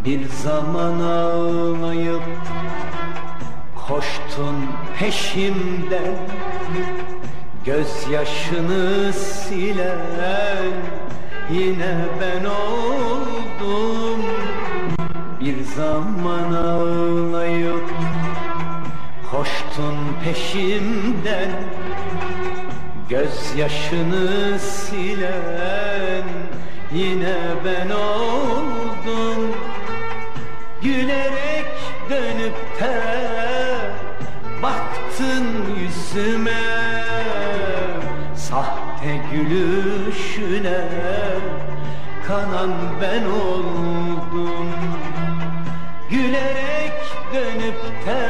Bir zaman ağlayıp koştun peşimden, gözyaşını silen yine ben oldum. Bir zaman ağlayıp koştun peşimden, gözyaşını silen yine ben oldum. Gülerek dönüp de baktın yüzüme, sahte gülüşüne kanan ben oldum. Gülerek dönüp de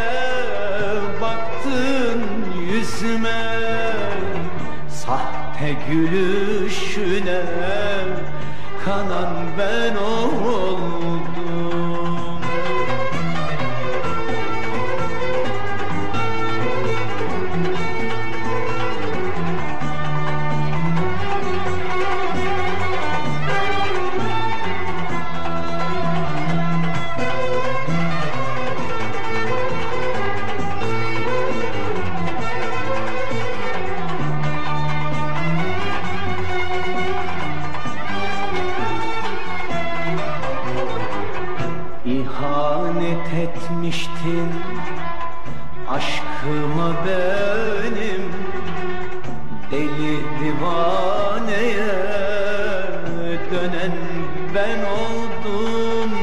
baktın yüzüme, sahte gülüşüne kanan ben oldum. İhanet etmiştin aşkıma benim, deli divaneye dönen ben oldum.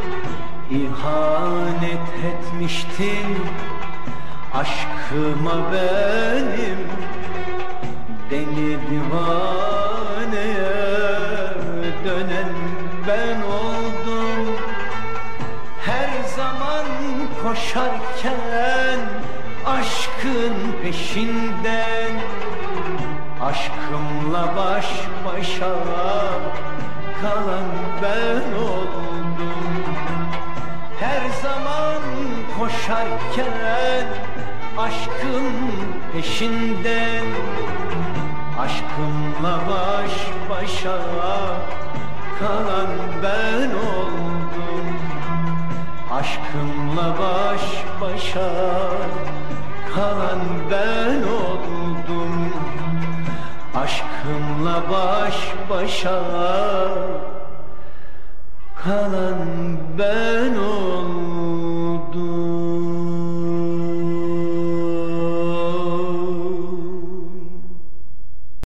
İhanet etmiştin aşkıma benim, deli divaneye dönen ben oldum. Her zaman koşarken aşkın peşinden, aşkımla baş başa kalan ben oldum. Her zaman koşarken aşkın peşinden, aşkımla baş başa kalan ben oldum. Aşkımla baş başa kalan ben oldum. Aşkımla baş başa kalan ben oldum.